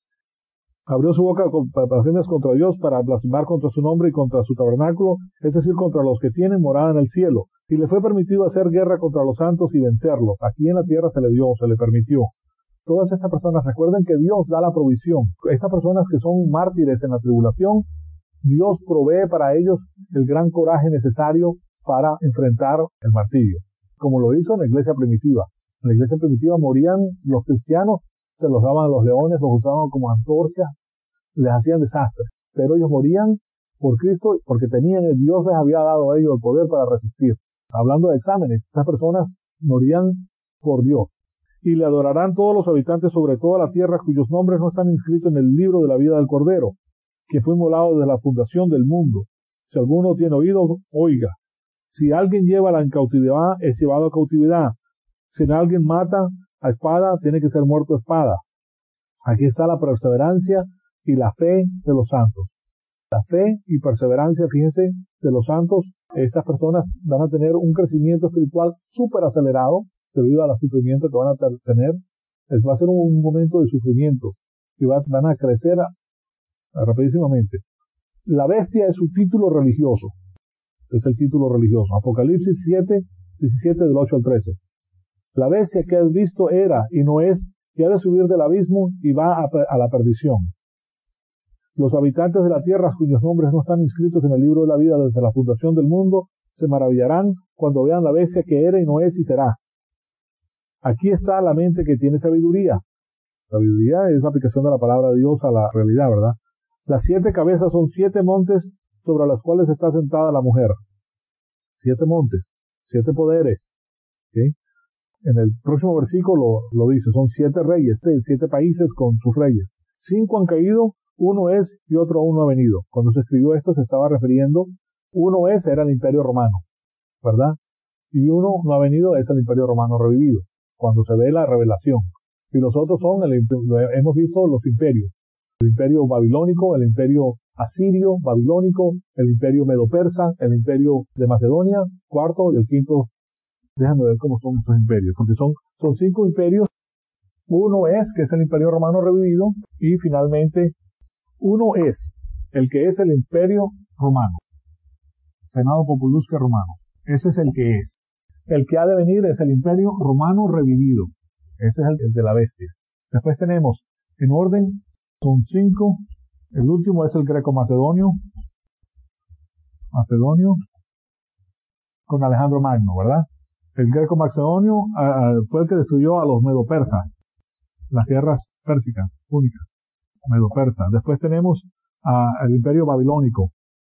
Abrió su boca para blasfemias contra Dios, para blasfemar contra su nombre y contra su tabernáculo, es decir, contra los que tienen morada en el cielo. Y le fue permitido hacer guerra contra los santos y vencerlos. Aquí en la tierra se le permitió. Todas estas personas, recuerden que Dios da la provisión. Estas personas que son mártires en la tribulación, Dios provee para ellos el gran coraje necesario para enfrentar el martirio. Como lo hizo en la iglesia primitiva. En la iglesia primitiva morían los cristianos, se los daban a los leones, los usaban como antorchas, les hacían desastres. Pero ellos morían por Cristo porque Dios les había dado a ellos el poder para resistir. Hablando de exámenes, estas personas morían por Dios. Y le adorarán todos los habitantes sobre toda la tierra cuyos nombres no están inscritos en el libro de la vida del Cordero, que fue inmolado desde la fundación del mundo. Si alguno tiene oído, oiga. Si alguien lleva en cautividad, es llevado a cautividad. Si alguien mata a espada, tiene que ser muerto a espada. Aquí está la perseverancia y la fe de los santos. La fe y perseverancia, fíjense, de los santos, estas personas van a tener un crecimiento espiritual súper acelerado debido al sufrimiento que van a tener. Va a ser un momento de sufrimiento y van a crecer rapidísimamente. La bestia es su título religioso. Es el título religioso. Apocalipsis 7, 17 del 8 al 13. La bestia que has visto era y no es, y ha de subir del abismo y va a la perdición. Los habitantes de la tierra cuyos nombres no están inscritos en el libro de la vida desde la fundación del mundo se maravillarán cuando vean la bestia que era y no es y será. Aquí está la mente que tiene sabiduría. Sabiduría es la aplicación de la palabra de Dios a la realidad, ¿verdad? Las 7 cabezas son 7 montes sobre los cuales está sentada la mujer. 7 montes, 7 poderes. ¿Sí? En el próximo versículo lo dice, son 7 reyes, 7 países con sus reyes. 5 han caído, uno es y otro aún no ha venido. Cuando se escribió esto se estaba refiriendo, uno es, era el Imperio Romano, ¿verdad? Y uno no ha venido, es el Imperio Romano revivido, cuando se ve la revelación. Y los otros son, hemos visto los imperios. El imperio babilónico, el imperio asirio, babilónico, el imperio medo-persa, el imperio de Macedonia, cuarto, y el quinto. Déjame ver cómo son estos imperios, porque son 5 imperios. Uno es, que es el Imperio Romano revivido, y finalmente, uno es, el que es el Imperio Romano. Senado Populusque Romano. Ese es el que es. El que ha de venir es el Imperio Romano revivido. Ese es el de la bestia. Después tenemos, en orden, son 5. El último es el greco-macedonio. Macedonio, con Alejandro Magno, ¿verdad? El greco-macedonio fue el que destruyó a los medo-persas, las guerras pérsicas, únicas, medo-persas. Después tenemos el imperio babilónico.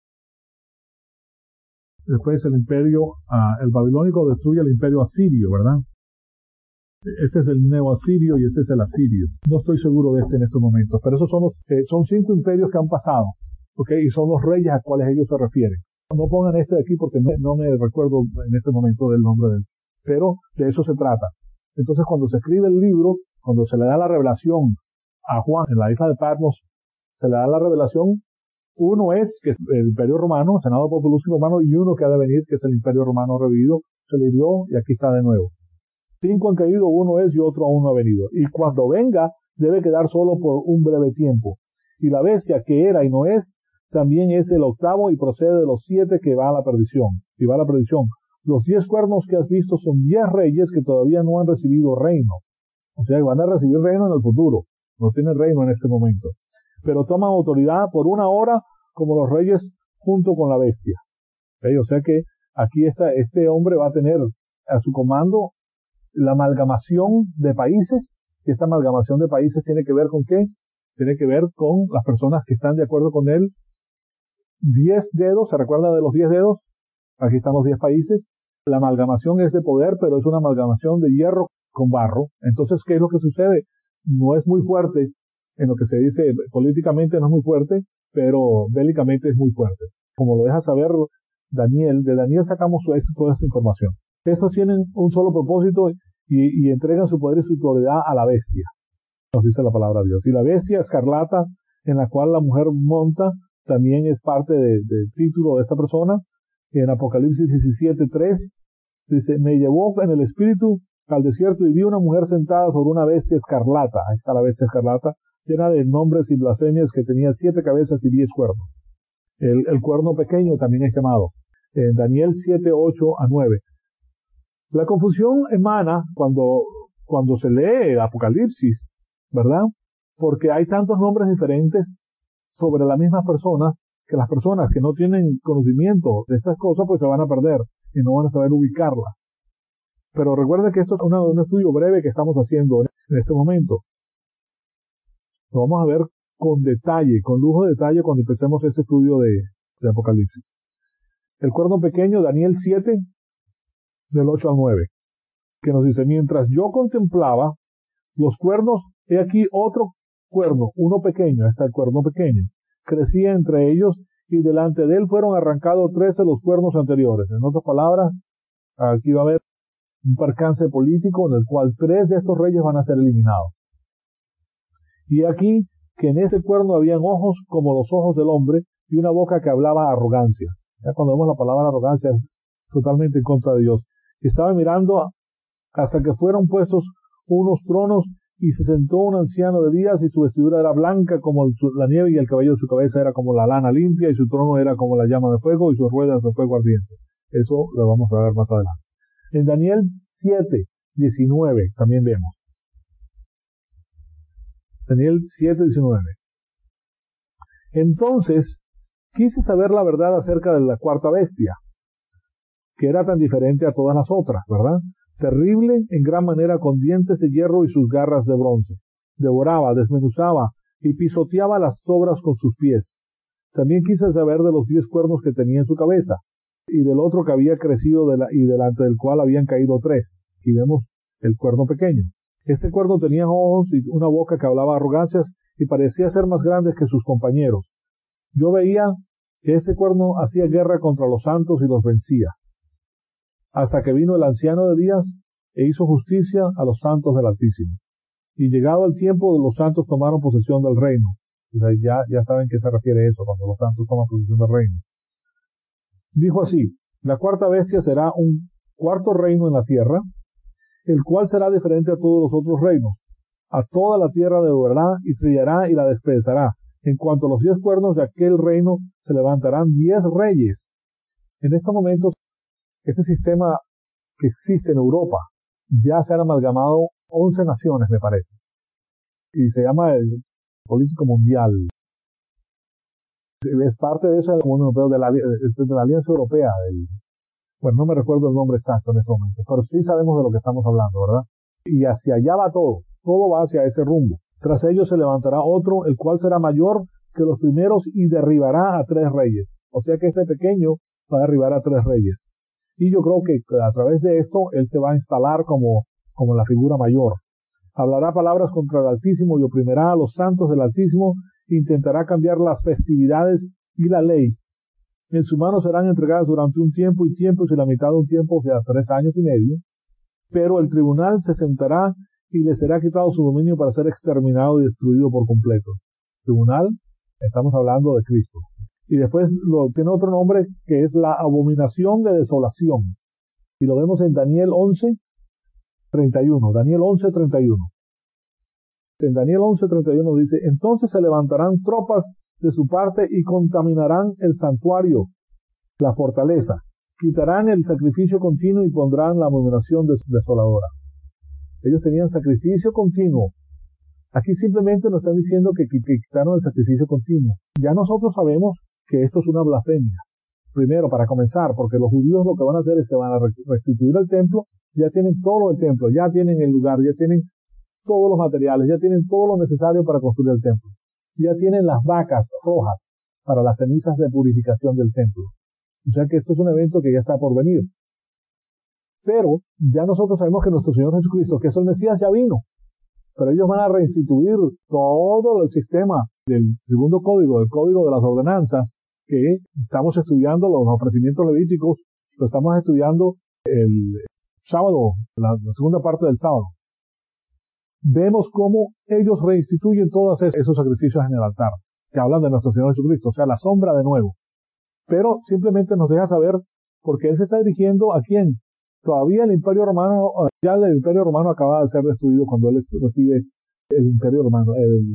Después el babilónico destruye el imperio asirio, ¿verdad? Este es el neo-asirio y este es el asirio. No estoy seguro de este en estos momentos, pero esos son 5 imperios que han pasado, ¿ok? Y son los reyes a cuales ellos se refieren. No pongan este de aquí porque no me recuerdo en este momento del nombre de él. Pero de eso se trata. Entonces, cuando se escribe el libro, cuando se le da la revelación a Juan en la isla de Patmos, se le da la revelación, uno es, que es el Imperio Romano, Senado Populusque Romano, y uno que ha de venir, que es el Imperio Romano revivido, se le dio y aquí está de nuevo. 5 han caído, uno es y otro aún no ha venido. Y cuando venga, debe quedar solo por un breve tiempo. Y la bestia que era y no es, también es el octavo y procede de los 7 que va a la perdición. Y va a la perdición. Los 10 cuernos que has visto son 10 reyes que todavía no han recibido reino. O sea, que van a recibir reino en el futuro. No tienen reino en este momento. Pero toman autoridad por 1 hora como los reyes junto con la bestia. ¿Sí? O sea que aquí este hombre va a tener a su comando la amalgamación de países. Y esta amalgamación de países tiene que ver con ¿qué? Tiene que ver con las personas que están de acuerdo con él. 10 dedos, ¿se recuerda de los 10 dedos? Aquí están los 10 países. La amalgamación es de poder, pero es una amalgamación de hierro con barro. Entonces, ¿qué es lo que sucede? No es muy fuerte, en lo que se dice políticamente no es muy fuerte, pero bélicamente es muy fuerte. Como lo deja saber Daniel, de Daniel sacamos toda esa información. Estos tienen un solo propósito y entregan su poder y su autoridad a la bestia. Nos dice la palabra de Dios. Y la bestia escarlata, en la cual la mujer monta, también es parte del título de esta persona. En Apocalipsis 17:3 dice, me llevó en el espíritu al desierto y vi una mujer sentada sobre una bestia escarlata. Ahí está la bestia escarlata, llena de nombres y blasfemias, que tenía 7 cabezas y 10 cuernos. El cuerno pequeño también es llamado. En Daniel 7:8-9. La confusión emana cuando se lee el Apocalipsis, ¿verdad? Porque hay tantos nombres diferentes sobre las mismas personas, que las personas que no tienen conocimiento de estas cosas, pues se van a perder y no van a saber ubicarlas. Pero recuerda que esto es un estudio breve que estamos haciendo en este momento. Lo vamos a ver con detalle, con lujo de detalle, cuando empecemos este estudio de Apocalipsis. El cuerno pequeño, Daniel 7, del 8 al 9, que nos dice, mientras yo contemplaba los cuernos, he aquí otro cuerno, uno pequeño, está el cuerno pequeño, crecía entre ellos y delante de él fueron arrancados 3 de los cuernos anteriores. En otras palabras, aquí va a haber un percance político en el cual 3 de estos reyes van a ser eliminados. Y aquí que en ese cuerno habían ojos como los ojos del hombre y una boca que hablaba arrogancia. Ya cuando vemos la palabra arrogancia es totalmente en contra de Dios. Estaba mirando hasta que fueron puestos unos tronos y se sentó un anciano de días y su vestidura era blanca como la nieve y el cabello de su cabeza era como la lana limpia y su trono era como la llama de fuego y sus ruedas de fuego ardiente. Eso lo vamos a ver más adelante. En Daniel 7:19 también vemos. Daniel 7:19. Entonces quise saber la verdad acerca de la cuarta bestia, que era tan diferente a todas las otras, ¿verdad? Terrible en gran manera, con dientes de hierro y sus garras de bronce. Devoraba, desmenuzaba y pisoteaba las sobras con sus pies. También quise saber de los 10 cuernos que tenía en su cabeza, y del otro que había crecido y delante del cual habían caído 3. Y vemos el cuerno pequeño. Este cuerno tenía ojos y una boca que hablaba arrogancias y parecía ser más grande que sus compañeros. Yo veía que este cuerno hacía guerra contra los santos y los vencía, hasta que vino el anciano de días e hizo justicia a los santos del Altísimo. Y llegado el tiempo, los santos tomaron posesión del reino. O sea, ya saben qué se refiere eso, cuando los santos toman posesión del reino. Dijo así: la cuarta bestia será un cuarto reino en la tierra, el cual será diferente a todos los otros reinos. A toda la tierra devorará y trillará y la despedazará. En cuanto a los 10 cuernos de aquel reino, se levantarán 10 reyes. En estos momentos, este sistema que existe en Europa, ya se han amalgamado 11 naciones, me parece. Y se llama el político mundial. Es parte de eso del mundo europeo, de la Alianza Europea. Bueno, no me recuerdo el nombre exacto en este momento, pero sí sabemos de lo que estamos hablando, ¿verdad? Y hacia allá va todo va hacia ese rumbo. Tras ellos se levantará otro, el cual será mayor que los primeros y derribará a 3 reyes. O sea que este pequeño va a derribar a 3 reyes. Y yo creo que a través de esto, él se va a instalar como la figura mayor. Hablará palabras contra el Altísimo y oprimirá a los santos del Altísimo, intentará cambiar las festividades y la ley. En su mano serán entregadas durante un tiempo y tiempos y la mitad de un tiempo, o sea, 3 años y medio. Pero el tribunal se sentará y le será quitado su dominio para ser exterminado y destruido por completo. Tribunal, estamos hablando de Cristo. Y después tiene otro nombre que es la abominación de desolación. Y lo vemos en Daniel 11:31. Daniel 11:31. En Daniel 11:31 dice: entonces se levantarán tropas de su parte y contaminarán el santuario, la fortaleza. Quitarán el sacrificio continuo y pondrán la abominación desoladora. Ellos tenían sacrificio continuo. Aquí simplemente nos están diciendo que quitaron el sacrificio continuo. Ya nosotros sabemos que esto es una blasfemia. Primero, para comenzar, porque los judíos lo que van a hacer es que van a restituir el templo, ya tienen todo el templo, ya tienen el lugar, ya tienen todos los materiales, ya tienen todo lo necesario para construir el templo. Ya tienen las vacas rojas para las cenizas de purificación del templo. O sea que esto es un evento que ya está por venir. Pero ya nosotros sabemos que nuestro Señor Jesucristo, que es el Mesías, ya vino. Pero ellos van a reinstituir todo el sistema del segundo código, el código de las ordenanzas, que estamos estudiando los ofrecimientos levíticos, lo estamos estudiando el sábado, la segunda parte del sábado. Vemos cómo ellos reinstituyen todos esos sacrificios en el altar, que hablan de nuestro Señor Jesucristo, o sea, la sombra de nuevo. Pero simplemente nos deja saber, porque Él se está dirigiendo a quién. Todavía el Imperio Romano, ya el Imperio Romano acaba de ser destruido cuando Él recibe el Imperio Romano,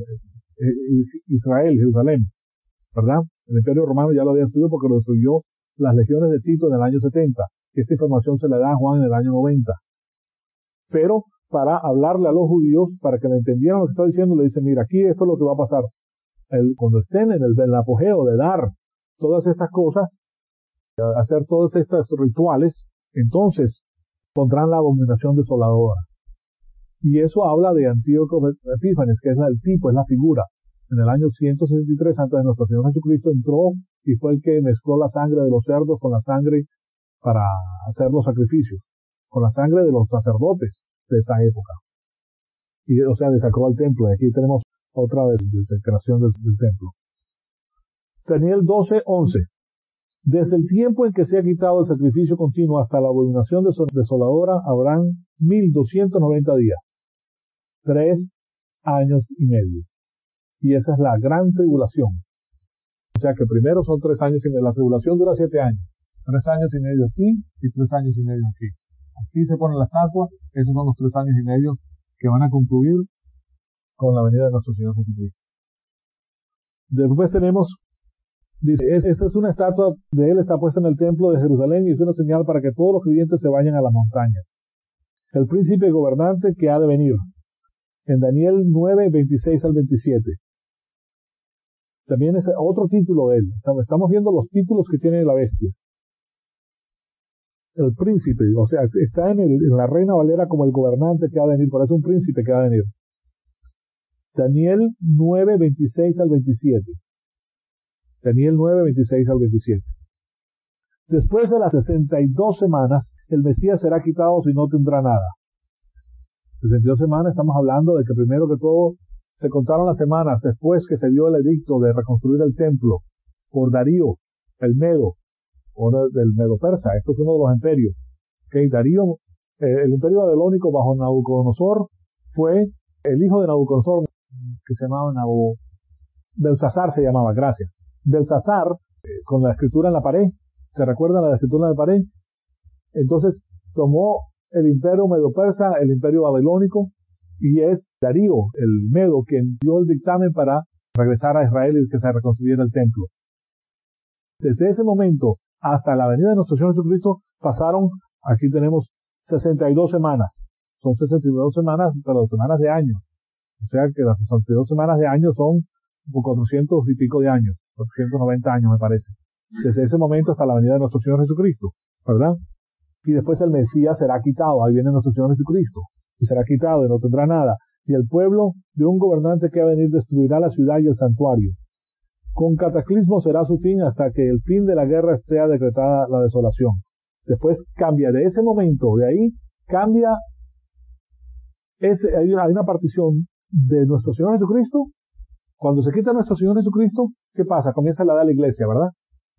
Israel, Jerusalén, ¿verdad? El Imperio Romano ya lo había destruido porque lo destruyó las legiones de Tito en el año 70. Esta información se le da a Juan en el año 90. Pero para hablarle a los judíos, para que le entendieran lo que está diciendo, le dice: mira, aquí esto es lo que va a pasar. Cuando estén en el apogeo de dar todas estas cosas, hacer todos estos rituales, entonces pondrán la abominación desoladora. Y eso habla de Antíoco Epífanes, que es el tipo, es la figura. En el año 163 antes de nuestro Señor Jesucristo entró y fue el que mezcló la sangre de los cerdos con la sangre para hacer los sacrificios, con la sangre de los sacerdotes de esa época. Y, o sea, desacró al templo. Y aquí tenemos otra desecración del templo. Daniel 12:11. Desde el tiempo en que se ha quitado el sacrificio continuo hasta la abominación desoladora habrán 1290 días. 3 años y medio. Y esa es la gran tribulación. O sea que primero son 3 años y medio. La tribulación dura 7 años. 3 años y medio aquí y 3 años y medio aquí. Aquí se pone la estatua. Esos son los 3 años y medio que van a concluir con la venida de nuestro Señor Jesucristo. Después tenemos, dice, esa es una estatua de él, está puesta en el templo de Jerusalén y es una señal para que todos los creyentes se vayan a las montañas. El príncipe gobernante que ha de venir. En Daniel 9, 26 al 27. También es otro título de él. Estamos viendo los títulos que tiene la bestia. El príncipe, o sea, está en la Reina Valera como el gobernante que ha de venir, por eso un príncipe que ha de venir. Daniel 9, 26 al 27. Daniel 9, 26 al 27. Después de las 62 semanas, el Mesías será quitado si no tendrá nada. 62 semanas, estamos hablando de que primero que todo se contaron las semanas después que se dio el edicto de reconstruir el templo por Darío, el Medo, o del Medo Persa. Esto es uno de los imperios. Darío, el imperio babilónico bajo Nabucodonosor fue el hijo de Nabucodonosor, que se llamaba Belsasar se llamaba, gracias. Belsasar, con la escritura en la pared, ¿se recuerdan la escritura en la pared? Entonces tomó el imperio medo-persa, el imperio babilónico, y es Darío, el Medo, quien dio el dictamen para regresar a Israel y que se reconstruyera el templo. Desde ese momento hasta la venida de nuestro Señor Jesucristo pasaron, aquí tenemos 62 semanas. Son 62 semanas, pero semanas de año. O sea que las 62 semanas de año son 400 y pico de años, 490 años me parece. Desde ese momento hasta la venida de nuestro Señor Jesucristo, ¿verdad? Y después el Mesías será quitado, ahí viene nuestro Señor Jesucristo, y será quitado y no tendrá nada. Y el pueblo de un gobernante que va a venir destruirá la ciudad y el santuario. Con cataclismo será su fin hasta que el fin de la guerra sea decretada la desolación. Después cambia de ese momento, de ahí cambia, hay una partición de nuestro Señor Jesucristo. Cuando se quita nuestro Señor Jesucristo, ¿qué pasa? Comienza la edad de la iglesia, ¿verdad?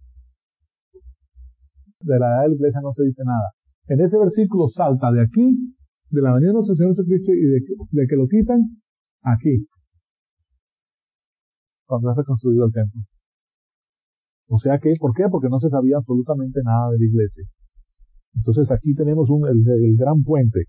De la edad de la iglesia no se dice nada. En ese versículo salta de aquí, de la venida de nuestro Señor Jesucristo y de que lo quitan, aquí. Cuando es reconstruido el templo. O sea que, ¿por qué? Porque no se sabía absolutamente nada de la iglesia. Entonces aquí tenemos el gran puente.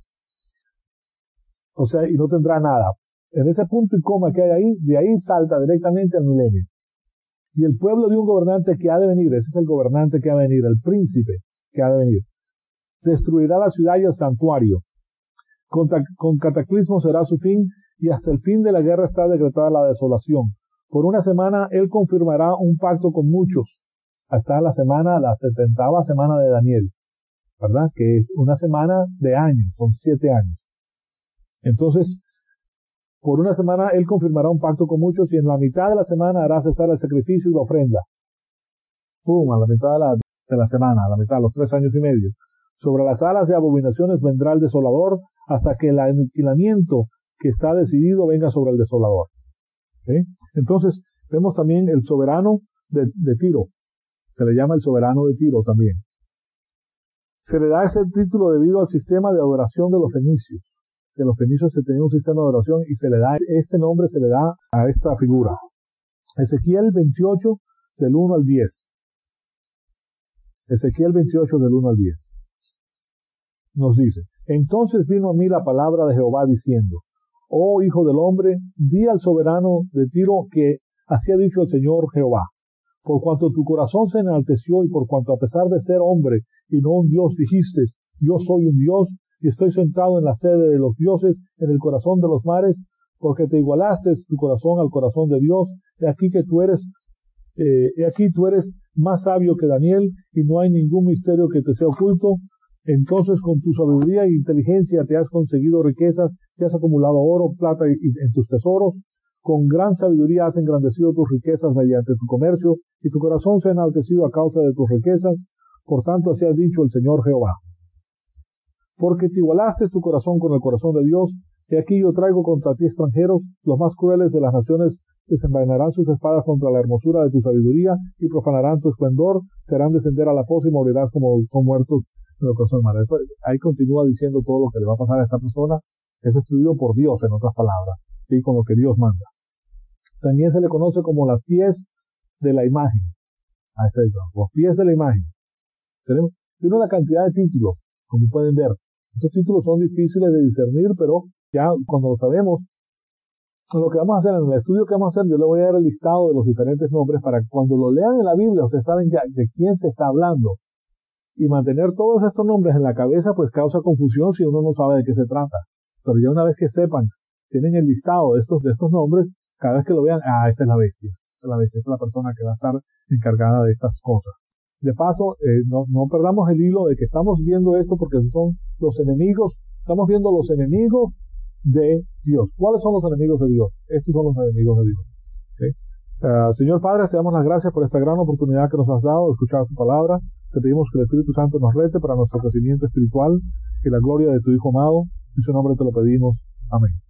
O sea, y no tendrá nada. En ese punto y coma que hay ahí, de ahí salta directamente al milenio. Y el pueblo de un gobernante que ha de venir, ese es el gobernante que ha de venir, el príncipe que ha de venir, destruirá la ciudad y el santuario. Con cataclismo será su fin, y hasta el fin de la guerra está decretada la desolación. Por una semana él confirmará un pacto con muchos. Hasta la 70ª semana de Daniel, ¿verdad? Que es una semana de años, son 7 años. Entonces, por una semana él confirmará un pacto con muchos y en la mitad de la semana hará cesar el sacrificio y la ofrenda. A la mitad de la semana, a la mitad, los 3 años y medio. Sobre las alas de abominaciones vendrá el desolador hasta que el aniquilamiento que está decidido venga sobre el desolador. ¿Sí? Entonces, vemos también el soberano de Tiro. Se le llama el soberano de Tiro también. Se le da ese título debido al sistema de adoración de los fenicios. Que los fenicios tenían un sistema de adoración y se le da, este nombre se le da a esta figura. Ezequiel 28 del 1 al 10. Ezequiel 28 del 1 al 10. Nos dice, entonces vino a mí la palabra de Jehová diciendo, oh hijo del hombre, di al soberano de Tiro que así ha dicho el Señor Jehová, por cuanto tu corazón se enalteció y por cuanto a pesar de ser hombre y no un Dios dijiste, yo soy un Dios y estoy sentado en la sede de los dioses en el corazón de los mares, porque te igualaste tu corazón al corazón de Dios, he aquí tú eres más sabio que Daniel y no hay ningún misterio que te sea oculto. Entonces con tu sabiduría e inteligencia te has conseguido riquezas, te has acumulado oro, plata en tus tesoros, con gran sabiduría has engrandecido tus riquezas mediante tu comercio, y tu corazón se ha enaltecido a causa de tus riquezas, por tanto así ha dicho el Señor Jehová. Porque te igualaste tu corazón con el corazón de Dios, y aquí yo traigo contra ti extranjeros, los más crueles de las naciones desenvainarán sus espadas contra la hermosura de tu sabiduría y profanarán tu esplendor, serán descender a la fosa y morirás como son muertos en el corazón del mar. Ahí continúa diciendo todo lo que le va a pasar a esta persona, que es destruido por Dios, en otras palabras, ¿sí? Con lo que Dios manda. También se le conoce como los pies de la imagen. Ahí está diciendo, los pies de la imagen. Tiene una cantidad de títulos, como pueden ver. Estos títulos son difíciles de discernir, pero ya cuando lo sabemos, lo que vamos a hacer en el estudio que vamos a hacer, yo le voy a dar el listado de los diferentes nombres para que cuando lo lean en la Biblia, ustedes saben ya de quién se está hablando. Y mantener todos estos nombres en la cabeza, pues causa confusión si uno no sabe de qué se trata. Pero ya una vez que sepan, tienen el listado de estos nombres, cada vez que lo vean, esta es la bestia. Esta es la bestia, esta es la persona que va a estar encargada de estas cosas. De paso, no perdamos el hilo de que estamos viendo esto porque son los enemigos, estamos viendo los enemigos de Dios. ¿Cuáles son los enemigos de Dios? Estos son los enemigos de Dios. ¿Sí? Señor Padre, te damos las gracias por esta gran oportunidad que nos has dado de escuchar tu palabra. Te pedimos que el Espíritu Santo nos rete para nuestro crecimiento espiritual y la gloria de tu Hijo amado. En su nombre te lo pedimos. Amén.